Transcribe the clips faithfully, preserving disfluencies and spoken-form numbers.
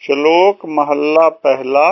ਸ਼ਲੋਕ ਮਹੱਲਾ ਪਹਿਲਾ।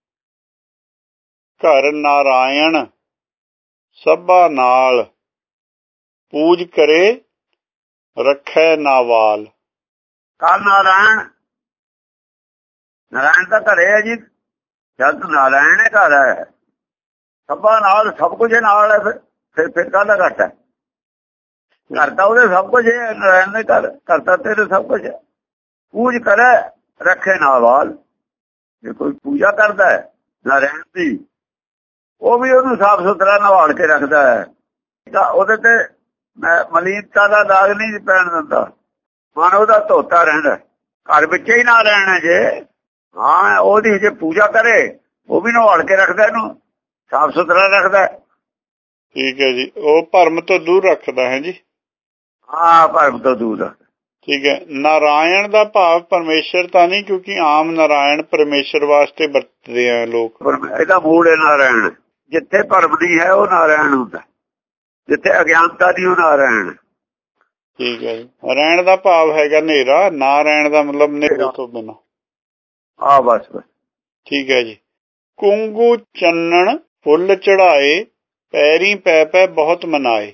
ਘਰ ਨਾਰਾਇਣ ਸਭਾ ਨਾਲ, ਪੂਜ ਕਰੇ ਰੱਖੈ ਨਾਵਾਲ। ਘਰ ਨਾਰਾਇਣ, ਨਾਰਾਇਣ ਤਾਂ ਘਰੇ ਹੈ ਜੀ। ਜਦ ਨਾਰਾਇਣ ਹੈ ਘਰ ਹੈ, ਸਭਾ ਨਾਲ, ਸਭ ਕੁਝ ਨਾਲ ਹੈ। ਫਿਰ ਫਿਰ ਫਿਰ ਕਾਹਦਾ ਘੱਟ ਹੈ? ਘਰ ਤਾਂ ਉਹਦੇ ਸਭ ਕੁਝ ਹੈ, ਨਾਰਾਇਣ ਦੇ ਘਰ ਘਰ ਤਾਂ ਤੇਰੇ ਸਭ ਕੁਝ ਹੈ। ਪੂਜ ਕਰੇ ਰੱਖੇ ਨਾਵਾਲ। ਜੇ ਕੋਈ ਪੂਜਾ ਕਰਦਾ ਹੈ ਨਾਰਾਇਣ ਦੀ, ਉਹ ਵੀ ਉਹਨੂੰ ਸਾਫ਼ ਸੁਥਰਾ ਨਵਾਲ ਕੇ ਰੱਖਦਾ ਹੈ। ਤਾਂ ਉਹਦੇ ਤੇ ਮਲੀਨਤਾ ਦਾ ਦਾਗ ਨਹੀਂ ਪੈਣ ਦਿੰਦਾ। ਮਨ ਉਹਦਾ ਧੋਤਾ ਰਹਿੰਦਾ। ਘਰ ਵਿੱਚ ਹੀ ਨਾਰਾਇਣ ਹੈ ਜੇ, ਹਾਂ ਉਹਦੀ ਜੇ ਪੂਜਾ ਕਰੇ, ਉਹ ਵੀ ਨਵਾਲ ਕੇ ਰੱਖਦਾ, ਇਹਨੂੰ ਸਾਫ਼ ਸੁਥਰਾ ਰੱਖਦਾ। ਠੀਕ ਹੈ ਜੀ। ਉਹ ਭਰਮ ਤੋਂ ਦੂਰ ਰੱਖਦਾ ਹੈ ਜੀ। ਹਾਂ, ਭਰਮ ਤੋਂ ਦੂਰ ਰੱਖਦਾ। ਠੀਕ ਹੈ। ਨਾਰਾਇਣ ਦਾ ਭਾਵ ਪਰਮੇਸ਼ਰ ਤਾਂ ਨਹੀਂ, ਕਿਉਂਕਿ ਆਮ ਨਾਰਾਇਣ ਪਰਮੇਸ਼ਰ ਵਾਸਤੇ ਵਰਤਦੇ ਆ ਲੋਕ। ਇਹਦਾ ਮੂਲ ਹੈ ਨਾਰਾਇਣ। ਜਿੱਥੇ ਭਰਮ ਨਹੀਂ ਹੈ ਉਹ ਨਾਰਾਇਣ ਹੁੰਦਾ, ਜਿੱਥੇ ਅਗਿਆਨਤਾ ਦੀ ਉਹ ਨਾਰਾਇਣ। ਠੀਕ ਹੈ ਜੀ। ਰਹਿਣ ਦਾ ਭਾਵ ਹੈਗਾ ਹਨੇਰਾ, ਨਾਰਾਇਣ ਦਾ ਮਤਲਬ ਹਨੇਰੇ ਤੋਂ ਬਿਨਾਂ। ਆ ਬਸ ਬਸ ਠੀਕ ਹੈ ਜੀ। ਕੁੰਗੂ ਚੰਨਣ ਫੁੱਲ ਚੜਾਏ, ਪੈਰੀ ਪੈ ਪੈ ਬਹੁਤ ਮਨਾਏ।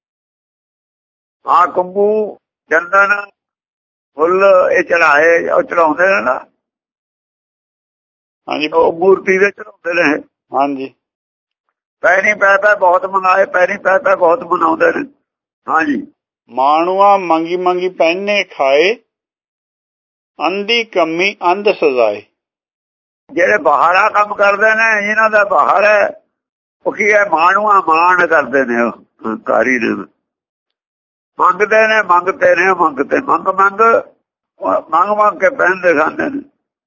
ਹਾਂ, ਕੁੰਗੂ ਚੰਦਨ ਫੁੱਲ ਇਹ ਚੜਾਏ, ਉਹ ਚੜਾਉਂਦੇ ਨੇ ਨਾ। ਹਾਂਜੀ, ਉਹ ਮੂਰਤੀ ਦੇ ਚੜਾਉਂਦੇ ਨੇ। ਹਾਂਜੀ। ਪੈਰੀ ਪੈ ਪੈ ਬਹੁਤ ਮਨਾਏ, ਪੈਰੀ ਪੈ ਪੈ ਬਹੁਤ ਮਨਾਉਂਦੇ ਨੇ। ਹਾਂਜੀ। ਮਾਣੂਆ ਮੰਗੀ ਮੰਗੀ ਪਹਿਨੇ ਖਾਏ, ਅੰਧੀ ਕੰਮੀ ਅੰਧ ਸਜ਼ਾਏ। ਜਿਹੜੇ ਬਾਹਰ ਆ ਕੰਮ ਕਰਦੇ ਨੇ, ਇਹਨਾਂ ਦਾ ਬਾਹਰ ਹੈ ਉਹ ਕੀ ਹੈ, ਮਾਣੂਆ ਮਾਣ ਕਰਦੇ ਨੇ, ਉਹ ਕਾਰੀ ਨੇ, ਮੰਗਦੇ ਨੇ, ਮੰਗਤੇ ਨੇ, ਮੰਗਤੇ ਮੰਗ ਮੰਗ ਮੰਗ ਮੰਗ ਕੇ ਪਹਿਨਦੇ ਖਾਂਦੇ ਨੇ।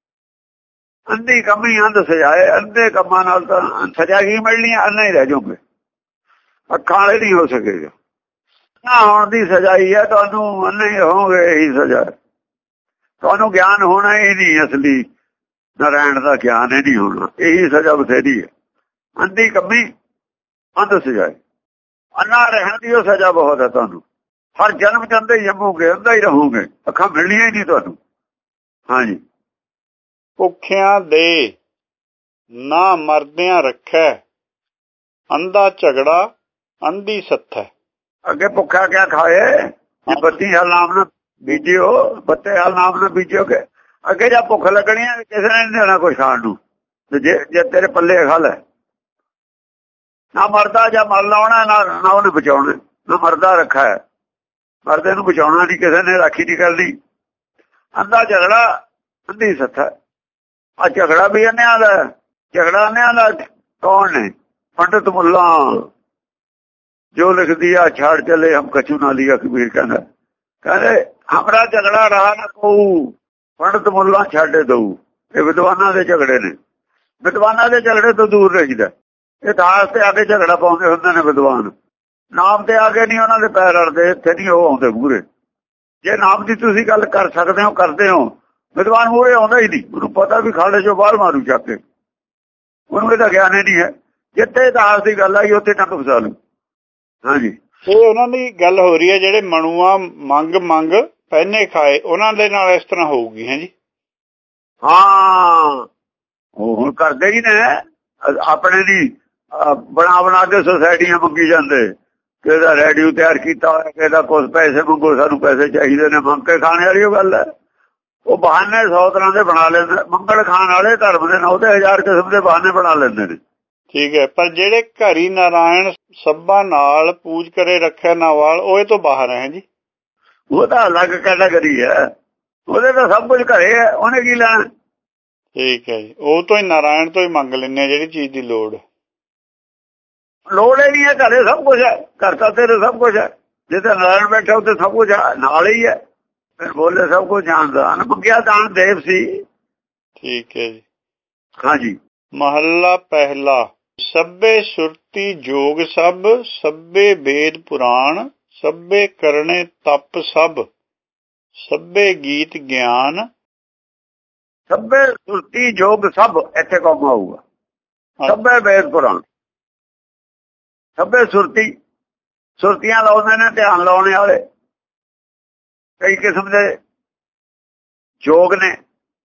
ਅੰਧੀ ਕੰਮੀ ਅੰਧ ਸਜਾਏ। ਅੰਧੇ ਕੰਮਾਂ ਨਾਲ ਤਾਂ ਸਜ਼ਾ ਕੀ ਮਿਲਣੀ ਹੈ? ਅੰਨਾ ਹੀ ਰਹਿ ਜਾਓਗੇ, ਅੱਖਾਂ ਵਾਲੇ ਨਹੀਂ ਹੋ ਸਕੇਗਾ। ਨਾ ਹੋਣ ਦੀ ਸਜ਼ਾ ਹੀ ਹੈ, ਤੁਹਾਨੂੰ ਅੰਨੇ ਹੀ ਰਹੋਗੇ, ਇਹੀ ਸਜ਼ਾ। ਤੁਹਾਨੂੰ ਗਿਆਨ ਹੋਣਾ ਹੀ ਨਹੀਂ, ਅਸਲੀ ਨਾਰਾਇਣ ਦਾ ਗਿਆਨ ਹੀ ਨਹੀਂ ਹੋਣਾ, ਇਹੀ ਸਜ਼ਾ ਬਥੇਰੀ ਹੈ। ਅੰਧੀ ਕੰਮੀ ਅੰਧ ਸਜਾਏ, ਅੰਨਾ ਰਹਿਣ ਦੀ ਉਹ ਸਜ਼ਾ ਬਹੁਤ ਹੈ ਤੁਹਾਨੂੰ। ਹਰ ਜਨਮ ਜਾਂਦੇ ਹੀ ਜੰਮੋਗੇ, ਅੰਧਾ ਹੀ ਰਹੋਗੇ, ਅੱਖਾਂ ਮਿਲਣੀਆਂ ਹੀ ਨਹੀਂ ਤੁਹਾਨੂੰ। ਹਾਂਜੀ। ਭੁੱਖਿਆਂ ਦੇ ਨਾ ਮਰਦਿਆਂ ਰੱਖੈ, ਅੰਧਾ ਝਗੜਾ ਅੰਧੀ ਸੱਥੈ। ਅੱਗੇ ਭੁੱਖਾ ਕਿਆ ਖਾਏ, ਜੇ ਬੱਤੀ ਹਾਲ ਨਾਮ ਨਾਲ ਬੀਜਿਓ, ਬੱਤੇ ਹਾਲ ਨਾਮ ਨਾਲ ਬੀਜੋਗੇ। ਅੱਗੇ ਜਾਂ ਭੁੱਖ ਲੱਗਣੀ ਹੈ, ਕਿਸੇ ਨੇ ਨਹੀਂ ਦੇਣਾ ਕੁਛ ਖਾਣ ਨੂੰ। ਜੇ ਜੇ ਤੇਰੇ ਪੱਲੇ ਖਲ ਹੈ, ਨਾ ਮਰਦਾ ਜਾਂ ਮਰ ਲਾਉਣਾ, ਨਾ ਨਾ ਉਹਨੇ ਬਚਾਉਣਾ। ਨਾ ਮਰਦਾ ਰੱਖਾ ਹੈ, ਮਰਦੇ ਨੂੰ ਬਚਾਉਣਾ ਨਹੀਂ, ਕਿਸੇ ਨੇ ਰਾਖੀ ਨਹੀਂ ਕਰਨੀ। ਅੰਧਾ ਝਗੜਾ ਅੰਧੀ ਸੱਥਾ। ਆ ਝਗੜਾ ਵੀ ਅੰਨਿਆਂ ਦਾ, ਝਗੜਾ ਅੰਨਿਆਂ ਦਾ ਕੌਣ ਨੇ? ਪੰਡਿਤ ਮੁੱਲਾ। ਜੋ ਲਿਖਦੀ ਆ ਛਾੜ ਚਲੇ ਹਮ ਕਛੂ ਨਾ ਲਿਆ, ਕਬੀਰ ਕਹਿੰਦਾ। ਕਹਿੰਦੇ ਹਮਰਾ ਝਗੜਾ ਰਹਾ ਨਾ ਕਹੂ, ਪੰਡਿਤ ਮੁੱਲਾ ਛਾੜੇ ਦਊ। ਇਹ ਵਿਦਵਾਨਾਂ ਦੇ ਝਗੜੇ ਨੇ, ਵਿਦਵਾਨਾਂ ਦੇ ਝਗੜੇ ਤੋਂ ਦੂਰ ਰਹੀਦਾ। ਇਹ ਦਾਸ ਤੇ ਆ ਕੇ ਝਗੜਾ ਪਾਉਂਦੇ ਹੁੰਦੇ ਨੇ ਵਿਦਵਾਨ, ਨਾਮ ਤੇ ਆ ਕੇ ਨਹੀਂ ਉਹਨਾਂ ਦੇ ਪੈਰ ਅੜਦੇ। ਇੱਥੇ ਨਹੀਂ ਉਹ ਆਉਂਦੇ ਮੂਹਰੇ। ਜੇ ਨਾਮ ਦੀ ਤੁਸੀਂ ਗੱਲ ਕਰ ਸਕਦੇ ਹੋ, ਕਰਦੇ ਹੋ, ਵਿਦਵਾਨ ਮੂਹਰੇ ਆਉਂਦਾ ਹੀ ਨਹੀਂ। ਉਹਨੂੰ ਪਤਾ ਵੀ ਖਾਲੇ ਚੋਂ ਬਾਹਰ ਮਾਰੂ ਚੱਕ ਕੇ, ਉਹਨੂੰ ਇਹਦਾ ਗਿਆਨ ਹੀ ਨਹੀਂ ਹੈ। ਜਿੱਥੇ ਦਾਸ ਦੀ ਗੱਲ ਆਈ ਉੱਥੇ ਟੱਕ ਫਸਾ ਲੂ। ਹਾਂਜੀ। ਇਹ ਉਹਨਾਂ ਦੀ ਗੱਲ ਹੋ ਰਹੀ ਹੈ, ਜਿਹੜੇ ਮਣੂਆ ਮੰਗ ਮੰਗ ਪਹਿਨੇ ਖਾਏ, ਉਹਨਾਂ ਦੇ ਨਾਲ ਇਸ ਤਰ੍ਹਾਂ ਹੋਊਗੀ। ਹੈ ਜੀ। ਹਾਂ, ਉਹ ਹੁਣ ਕਰਦੇ ਹੀ ਨੇ ਆਪਣੇ ਦੀ ਬਣਾ ਬਣਾ ਕੇ ਸੁਸਾਇਟੀਆਂ ਮੰਗੀ ਜਾਂਦੇ। ਕਿਹਦਾ ਰੇਡੀਓ ਤਿਆਰ ਕੀਤਾ ਹੋਇਆ, ਕਿਹਦਾ ਕੁਛ ਪੈਸੇ ਮੰਗੋ, ਸਾਨੂੰ ਪੈਸੇ ਚਾਹੀਦੇ ਨੇ, ਮੰਗ ਕੇ ਖਾਣੇ ਵਾਲੀ ਉਹ ਗੱਲ ਹੈ। ਉਹ ਬਹਾਨੇ ਸੌ ਤਰ੍ਹਾਂ ਦੇ ਬਣਾ ਲੈਂਦੇ। ਮੰਗਲ ਖਾਣ ਵਾਲੇ ਧਰਮ ਦੇ ਨੌ ਤੇ ਹਜ਼ਾਰ ਕਿਸਮ ਦੇ ਬਹਾਨੇ ਬਣਾ ਲੈਂਦੇ ਨੇ। ਠੀਕ ਹੈ। ਪਰ ਜਿਹੜੇ ਘਰੀ ਨਾਰਾਇਣ ਸਭਾ ਨਾਲ, ਪੂਜ ਕਰੇ ਰੱਖਿਆ ਨਾਵਾਲ, ਉਹ ਇਹ ਤੋਂ ਬਾਹਰ ਹੈ ਜੀ। ਉਹ ਤਾਂ ਅਲੱਗ ਕੈਟਾਗਰੀ ਹੈ, ਉਹਦੇ ਤਾਂ ਸਭ ਕੁਝ ਘਰੇ ਹੈ, ਉਹਨੇ ਕੀ ਲੈਣਾ। ਠੀਕ ਹੈ ਜੀ। ਉਹ ਤੋਂ ਹੀ ਨਾਰਾਇਣ ਤੋਂ ਹੀ ਮੰਗ ਲੈਂਦੇ ਆ ਜਿਹੜੀ ਚੀਜ਼ ਦੀ ਲੋੜ। ਲੋੜ ਹੀ ਨਹੀਂ ਹੈ, ਘਰੇ ਸਭ ਕੁਝ ਹੈ। ਘਰ ਤਾਂ ਤੇਰੇ ਸਭ ਕੁਝ ਹੈ। ਜਿੱਥੇ ਨਾਰਾਇਣ ਬੈਠਾ ਉੱਥੇ ਸਭ ਕੁਝ ਨਾਲ ਹੀ ਹੈ। ਫਿਰ ਬੋਲੇ ਸਭ ਕੁਝ ਜਾਣਦਾ, ਅਨਮੁਖਿਆ ਦਾਨ ਦੇਵ ਸੀ। ਠੀਕ ਹੈ ਜੀ। ਹਾਂਜੀ। ਮਹੱਲਾ ਪਹਿਲਾ। ਸਭੇ ਸੁਰਤੀ ਜੋਗ ਸਭ, ਸਭੇ ਵੇਦ ਪੁਰਾਣ, ਸਭੇ ਕਰਨੇ ਤਪ ਸਭ, ਸਭੇ ਗੀਤ ਗਿਆਨ। ਸਭੇ ਸੁਰਤੀ ਜੋਗ ਸਭ, ਇੱਥੇ ਕੌਮ ਆਊਗਾ। ਸਭੇ ਵੇਦ ਪੁਰਾਣ, ਸਭੇ ਸੁਰਤੀ, ਸੁਰਤੀਆਂ ਲਾਉਂਦੇ ਨੇ, ਧਿਆਨ ਲਾਉਣੇ ਵਾਲੇ। ਕਈ ਕਿਸਮ ਦੇ ਯੋਗ ਨੇ,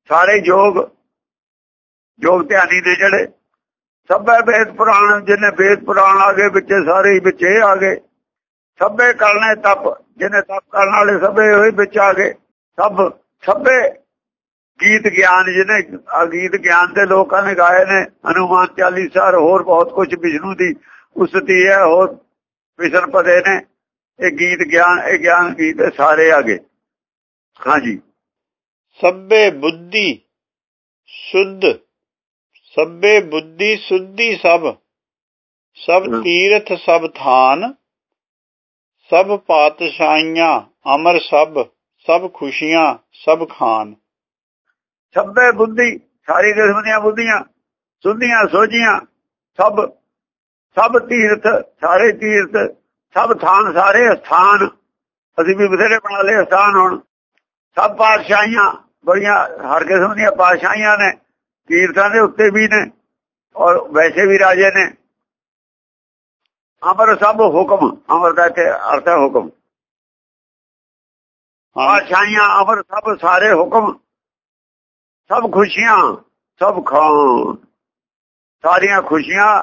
ਸਾਰੇ ਯੋਗ ਯੋਗ ਧਿਆਨੀ ਨੇ ਜਿਹੜੇ ਸਭੇ ਵੇਦ ਪੁਰਾਣ, ਜਿਹਨੇ ਵੇਦ ਪੁਰਾਣ ਆ ਗਏ ਵਿੱਚ, ਸਾਰੇ ਵਿੱਚ ਇਹ ਆ ਗਏ। ਸਭੇ ਕਰਨੇ ਤਪ, ਜਿਹਨੇ ਤਪ ਕਰਨ ਵਾਲੇ ਸਭੇ ਹੋਏ ਵਿੱਚ ਆ ਗਏ। ਸਭ ਸਭੇ ਗੀਤ ਗਿਆਨ, ਜਿਹਨੇ ਗੀਤ ਗਿਆਨ ਦੇ ਲੋਕਾਂ ਨੇ ਗਾਏ ਨੇ, ਹਨੂਮਾਨ ਚਾਲੀਸਾ, ਹੋਰ ਬਹੁਤ ਕੁਝ, ਵਿਸ਼ਨੂੰ ਦੀ ਉਸਤੀ ਹੈ, ਹੋਰ ਵਿਸ਼ਨ ਪਦੇ ਨੇ। ਇਹ ਗੀਤ ਗਿਆਨ, ਇਹ ਗਿਆਨ ਗੀਤ ਸਾਰੇ ਆ ਗਏ। ਹਾਂਜੀ। ਸਭੇ ਬੁੱਧੀ ਸੁਧ, ਸਭੇ ਬੁੱਧੀ ਸੁਧੀ ਸਭ, ਸਭ ਤੀਰਥ ਸਭ ਥਾਨ, ਸਭ ਪਾਤਸ਼ਾਹੀਆਂ ਅਮਰ ਸਭ, ਸਭ ਖੁਸ਼ੀਆਂ ਸਭ ਖਾਨ। ਸਭੇ ਬੁੱਧੀ, ਸਾਰੀ ਕਿਸਮ ਦੀਆਂ ਬੁੱਧੀਆਂ, ਸੁਧੀਆਂ ਸੋਝੀਆਂ, ਸਭ ਸਭ ਤੀਰਥ, ਸਾਰੇ ਤੀਰਥ, ਸਭ ਥਾਨ, ਸਾਰੇ ਸਥਾਨ। ਅਸੀਂ ਵੀ ਬਥੇਰੇ ਬਣਾ ਲਏ ਸਥਾਨ। ਹੁਣ ਸਭ ਪਾਤਸ਼ਾਹੀਆਂ, ਬੜੀਆਂ ਹਰ ਕਿਸਮ ਦੀਆਂ ਪਾਤਸ਼ਾਹੀਆਂ ਨੇ, ਤੀਰਥਾਂ ਦੇ ਉੱਤੇ ਵੀ ਨੇ ਔਰ ਵੈਸੇ ਵੀ ਰਾਜੇ ਨੇ। ਅਮਰ ਸਭ ਹੁਕਮ, ਅਮਰ ਦਾ ਇੱਥੇ ਅਰਥ ਹੈ ਹੁਕਮ। ਪਾਤਸ਼ਾਹੀਆਂ ਅਮਰ ਸਭ, ਸਾਰੇ ਹੁਕਮ, ਸਭ ਖੁਸ਼ੀਆਂ ਸਭ ਖਾਨ, ਸਾਰੀਆਂ ਖੁਸ਼ੀਆਂ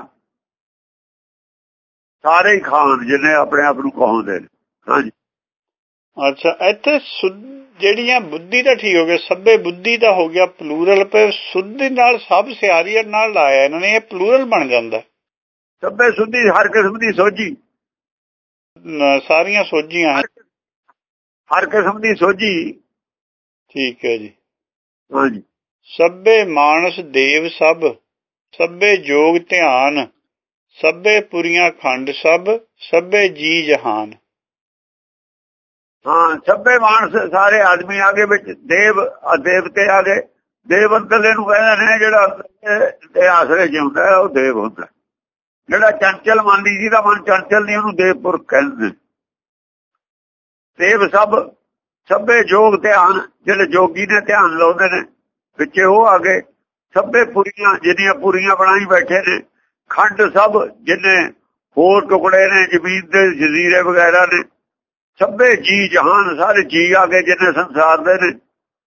ਸਾਰੇ ਹੀ ਖਾਨ, ਜਿਹਨੇ ਆਪਣੇ ਆਪ ਨੂੰ ਕਹਾਉਂਦੇ ਨੇ। ਹਾਂਜੀ। ਅੱਛਾ, ਇੱਥੇ ਜਿਹੜੀਆਂ ਬੁੱਧੀ ਦਾ ਠੀਕ ਹੋ ਗਿਆ, ਸਭੇ ਬੁੱਧੀ ਦਾ ਹੋ ਗਿਆ ਪਲੂਰਲ, ਪਰ ਸੁਧੀ ਨਾਲ ਸਭ ਸਿਆਰੀਅਤ ਨਾਲ ਲਾਇਆ ਇਹਨਾਂ ਨੇ, ਇਹ ਪਲੂਰਲ ਬਣ ਜਾਂਦਾ। ਸਭੇ ਸੁਧੀ, ਹਰ ਕਿਸਮ ਦੀ ਸੋਝੀ, ਸਾਰੀਆਂ ਸੋਝੀਆਂ, ਹਰ ਕਿਸਮ ਦੀ ਸੋਝੀ। ਠੀਕ ਹੈ ਜੀ। ਹਾਂਜੀ। ਸਭੇ ਮਾਨਸ ਦੇਵ ਸਭ, ਸਭੇ ਜੋਗ ਧਿਆਨ, ਸਭੇ ਪੁਰੀਆਂ ਖੰਡ ਸਭ, ਸਭੇ ਜੀ ਜਹਾਨ। ਹਾਂ, ਸਭੇ ਮਾਨਸ, ਸਾਰੇ ਆਦਮੀ ਆ ਗਏ ਵਿੱਚ, ਦੇਵ ਦੇਵਤੇ ਆ ਗਏ। ਦੇਵ ਅੰਤਲੇ ਨੂੰ ਕਹਿੰਦੇ ਨੇ, ਜਿਹੜਾ ਆਸਰੇ ਜਿਉਂਦਾ ਉਹ ਦੇਵ ਹੁੰਦਾ। ਜਿਹੜਾ ਚੰਚਲ ਮੰਨਦੀ, ਜਿਹਦਾ ਮਨ ਚੰਚਲ ਨਹੀਂ, ਉਹਨੂੰ ਦੇਵਪੁਰਖ ਕਹਿੰਦੇ। ਦੇਵ ਸਭ, ਸਭੇ ਜੋਗ ਧਿਆਨ, ਜਿਹੜੇ ਜੋਗੀ ਨੇ ਧਿਆਨ ਲਾਉਂਦੇ ਨੇ, ਵਿੱਚੇ ਉਹ ਆ ਗਏ। ਸਭੇ ਪੁਰੀਆਂ, ਜਿਹਦੀਆਂ ਪੁਰੀਆਂ ਬਣਾਈ ਬੈਠੇ ਨੇ। ਖੰਡ ਸਭ, ਜਿਹਨੇ ਹੋਰ ਟੁਕੜੇ ਨੇ, ਜ਼ਮੀਨ ਦੇ ਜਜ਼ੀਰੇ ਵਗੈਰਾ ਨੇ। ਸਭੇ ਜੀ ਜਹਾਨ, ਸਾਰੇ ਜੀ ਆ ਗਏ ਜਿਹਨੇ ਸੰਸਾਰ ਦੇ ਨੇ।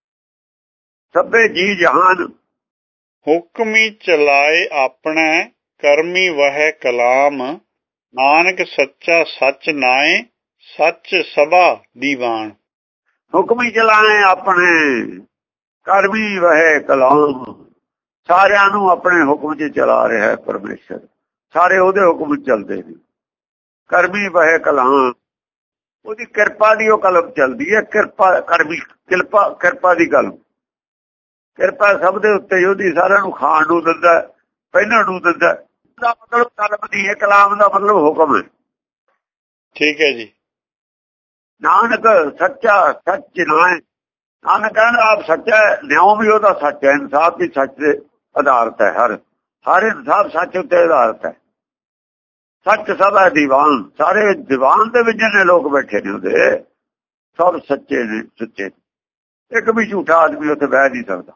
ਸਭੇ ਜੀ ਜਹਾਨ। ਹੁਕਮੀ ਚਲਾਏ ਆਪਣਾ, ਕਰਮੀ ਵਹਿ ਕਲਾਮ, ਨਾਨਕ ਸੱਚਾ ਸੱਚ ਨਾਏ, ਸੱਚ ਸਭਾ ਦੀਵਾਨ। ਹੁਕਮੀ ਚਲਾਏ ਆਪਣੇ, ਕਰਮੀ ਵਹਿ ਕਲਾਮ, ਸਾਰਿਆਂ ਨੂੰ ਆਪਣੇ ਹੁਕਮ 'ਚ ਚਲਾ ਰਿਹਾ ਹੈ ਪਰਮੇਸ਼ਰ। ਸਾਰੇ ਉਹਦੇ ਹੁਕਮ 'ਚ ਚੱਲਦੇ ਨੇ। ਕਰਮੀ ਵਹਿ ਕਲਾਮ, ਉਹਦੀ ਕਿਰਪਾ ਦੀ ਉਹ ਕਲਮ ਚੱਲਦੀ ਹੈ। ਕਿਰਪਾ ਕਰਮੀ, ਕਿਰਪਾ ਕਿਰਪਾ ਦੀ ਕਲਮ। ਕਿਰਪਾ ਸਭ ਦੇ ਉੱਤੇ ਉਹਦੀ, ਸਾਰਿਆਂ ਨੂੰ ਖਾਣ ਨੂੰ ਦਿੰਦਾ, ਪਹਿਨਣ ਨੂੰ ਦਿੰਦਾ। ਦਾ ਮਤਲਬ ਕਲਮ ਦੀ ਹੈ, ਕਲਾਮ ਦਾ ਮਤਲਬ ਹੁਕਮ ਹੈ। ਠੀਕ ਹੈ ਜੀ। ਨਾਨਕ ਸੱਚਾ ਸੱਚ ਨਾਏ, ਨਾਨਕ ਕਹਿੰਦਾ ਆਪ ਸੱਚਾ, ਨਿਉ ਵੀ ਉਹਦਾ ਸੱਚ ਹੈ, ਇਨਸਾਫ ਵੀ ਸੱਚ ਦੇ ਆਧਾਰਿਤ ਹੈ। ਹਰ ਹਰ ਇਨਸਾਫ ਸੱਚ ਉੱਤੇ ਆਧਾਰਿਤ ਹੈ। ਸੱਚ ਸਭ ਹੈ ਦੀਵਾਨ, ਸਾਰੇ ਦੀਵਾਨ ਦੇ ਵਿੱਚ ਜਿਹਨੇ ਲੋਕ ਬੈਠੇ ਨੇ ਉਹਦੇ, ਸਭ ਸੱਚੇ ਨੇ, ਸੱਚੇ। ਇੱਕ ਵੀ ਝੂਠਾ ਆਦਮੀ ਉੱਥੇ ਬਹਿ ਨਹੀਂ ਸਕਦਾ।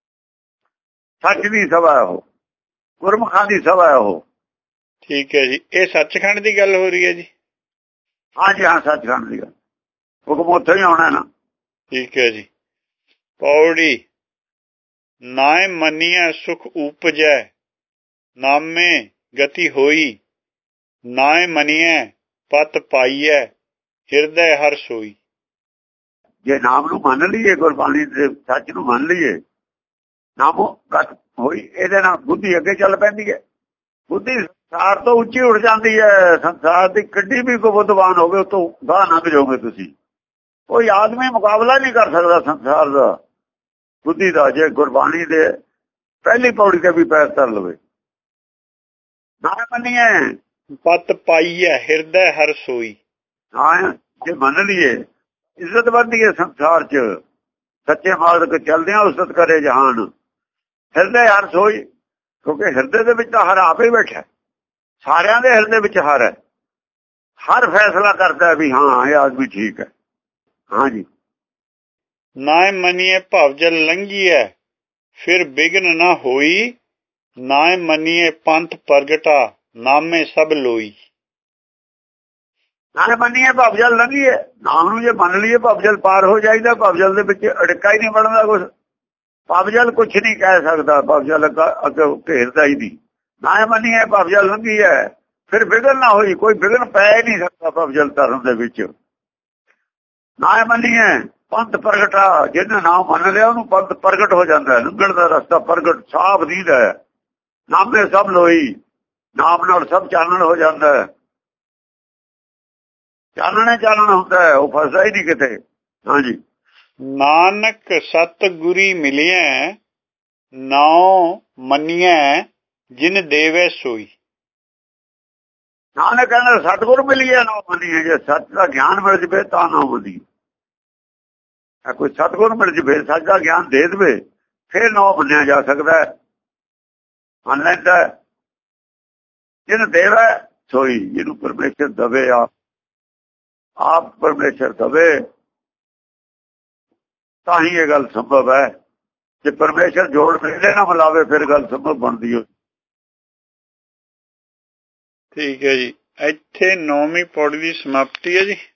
ਸੱਚ ਦੀ ਸਭਾ ਉਹ, ਗੁਰਮੁਖਾਂ ਦੀ ਸਭਾ ਉਹ। ਠੀਕ ਹੈ ਜੀ। ਇਹ ਸੱਚਖੰਡ ਦੀ ਗੱਲ ਹੋ ਰਹੀ ਹੈ ਜੀ? ਹਾਂਜੀ ਹਾਂ, ਸੱਚਖੰਡ ਦੀ ਗੱਲ। ਹੁਕਮ ਉੱਥੇ ਹੀ ਆਉਣਾ ਨਾ। ਠੀਕ ਹੈ ਜੀ। ਪੌੜੀ। ਨਾਏ ਮੰਨੀਐ ਸੁਖ ਉਪਜੈ, ਨਾਮੇ ਗਤੀ ਹੋਈ, ਨਾਏ ਮੰਨੀਐ ਪਤ ਪਾਈਐ, ਹਿਰਦੈ ਹਰ ਸੋਈ। ਜੇ ਨਾਮ ਨੂੰ ਮੰਨ ਲਈਏ, ਗੁਰਬਾਣੀ ਦੇ ਸੱਚ ਨੂੰ ਮੰਨ ਲਈਏ, ਨਾਮੋ ਗਤ ਹੋਈ, ਇਹਦੇ ਨਾਲ ਬੁੱਧੀ ਅੱਗੇ ਚੱਲ ਪੈਂਦੀ ਹੈ। ਬੁੱਧੀ ਸੰਸਾਰ ਤੋਂ ਉੱਚੀ ਉੱਠ ਜਾਂਦੀ ਹੈ। ਸੰਸਾਰ ਦੀ ਕਿੱਡੀ ਵੀ ਕੋਈ ਬੁੱਧਵਾਨ ਹੋਵੇ, ਉਹ ਤੋਂ ਗਾਹ ਲੰਘ ਜਾਓਗੇ ਤੁਸੀਂ। ਕੋਈ ਆਦਮੀ ਮੁਕਾਬਲਾ ਨਹੀਂ ਕਰ ਸਕਦਾ ਸੰਸਾਰ ਦਾ, ਬੁੱਧੀ ਦਾ। ਜੇ ਗੁਰਬਾਣੀ ਦੇ ਪਹਿਲੀ ਪੌੜੀ ਤੇ ਵੀ ਪੈਰ ਧਰ ਲਵੇ। ਨਾ ਮੰਨੀਏ ਪਤ ਪਾਈਐ, ਹਿਰਦੈ ਹਰ ਸੋਈ। ਹਾਂ, ਜੇ ਮੰਨ ਲਈਏ, ਇੱਜ਼ਤ ਵੱਧਦੀ ਹੈ ਸੰਸਾਰ 'ਚ। ਸੱਚੇ ਮਾਰਗ ਚੱਲਦੇ ਆ, ਉਸਤ ਕਰੇ ਜਹਾਨ। ਹਿਰਦੇ ਹਰ ਸੋਈ, ਕਿਉਂਕਿ ਹਿਰਦੇ ਦੇ ਵਿੱਚ ਤਾਂ ਹਰ ਆਪ ਹੀ ਬੈਠਾ। ਸਾਰਿਆਂ ਦੇ ਹਿਰਦੇ ਵਿੱਚ ਹਰ ਹੈ। ਹਰ ਫੈਸਲਾ ਕਰਦਾ ਵੀ ਹਾਂ, ਇਹ ਆਦਮੀ ਠੀਕ ਹੈ। ਹਾਂਜੀ। ਨਾਏ ਮੰਨੀਏ ਭਵਜਲ ਲੰਘੀਐ, ਫਿਰ ਬਿਘਨ ਨਾ ਹੋਈ, ਨਾਏ ਮੰਨੀਏ ਪੰਥ ਪ੍ਰਗਟਾ, ਨਾਮੇ ਸਭ ਲੋਈ। ਨਾਲੇ ਮੰਨੀਏ ਭਵਜਲ ਲੰਘੀਏ, ਨਾਮ ਨੂੰ ਜੇ ਮੰਨ ਲਈਏ ਭਵਜਲ ਪਾਰ ਹੋ ਜਾਈਦਾ। ਭਵਜਲ ਦੇ ਵਿੱਚ ਅੜਕਾ ਹੀ ਨਹੀਂ ਬਣਦਾ ਕੁਛ। ਪਵਜਲ ਕੁਛ ਨਹੀਂ ਕਹਿ ਸਕਦਾ, ਪਵਜਲ ਅੱਗੇ ਘੇਰਦਾ ਹੀ ਨਹੀਂ। ਨਾ ਮੰਨੀਏ ਪਵਜਲ ਲੰਘੀ ਹੈ, ਫਿਰ ਵਿਗਨ ਨਾ ਹੋਈ, ਕੋਈ ਵਿਗਨ ਪੈ ਨਹੀਂ ਸਕਦਾ ਪਵਜਲ ਧਰਮ ਦੇ ਵਿੱਚ। ਨਾ ਮੰਨੀਏ ਪੰਥ ਪ੍ਰਗਟਾ, ਜਿਹਨੇ ਨਾਮ ਮੰਨ ਲਿਆ ਉਹਨੂੰ ਪੰਥ ਪ੍ਰਗਟ ਹੋ ਜਾਂਦਾ, ਲੰਘਣ ਦਾ ਰਸਤਾ ਪ੍ਰਗਟ ਸਾਫ ਦੀਦਾ ਹੈ। ਨਾਮੇ ਸਭ ਲੋਈ, ਨਾਮ ਨਾਲ ਸਭ ਚਾਨਣ ਹੋ ਜਾਂਦਾ ਹੈ। ਚਾਨਣੇ ਚਾਨਣ ਹੁੰਦਾ ਹੈ, ਉਹ ਫਸਦਾ ਹੀ ਨਹੀਂ ਕਿਤੇ। ਹਾਂਜੀ, ਨਾਨਕ ਸਤਿਗੁਰੀ ਮਿਲਿਆ, ਨਾਉ ਮੰਨਿਐ ਜਿਨ ਦੇਵੇ ਸੋਈ। ਨਾਨਕ ਕਹਿੰਦਾ ਸਤਿਗੁਰ ਮਿਲੀਏ ਨਾ ਮੰਨੀਏ। ਜੇ ਸੱਚ ਦਾ ਗਿਆਨ ਮਿਲ ਜਵੇ ਤਾਂ ਨਾ ਮੰਨੀਏ। ਕੋਈ ਸਤਿਗੁਰ ਮਿਲ ਜਵੇ, ਸੱਚ ਦਾ ਗਿਆਨ ਦੇ ਦੇਵੇ, ਫਿਰ ਨਾ ਮੰਨਿਆ ਜਾ ਸਕਦਾ। ਮੰਨ ਲੈਂਦਾ ਜਿਹਨੂੰ ਦੇਵੇ ਸੋਈ, ਜਿਹਨੂੰ ਪਰਮੇਸ਼ਰ ਦਵੇ, ਆਪ ਆਪ ਪਰਮੇਸ਼ਰ ਦਵੇ, ਤਾਂ ਹੀ ਇਹ ਗੱਲ ਸੰਭਵ ਹੈ। ਜੇ ਪਰਮੇਸ਼ਰ ਜੋੜ ਮਿਲੇ ਨਾ ਮਿਲਾਵੇ, ਫਿਰ ਗੱਲ ਸੰਭਵ ਬਣਦੀ ਹੋ। ਠੀਕ ਹੈ ਜੀ, ਇੱਥੇ ਨੌਵੀਂ ਪੌੜੀ ਦੀ ਸਮਾਪਤੀ ਹੈ ਜੀ।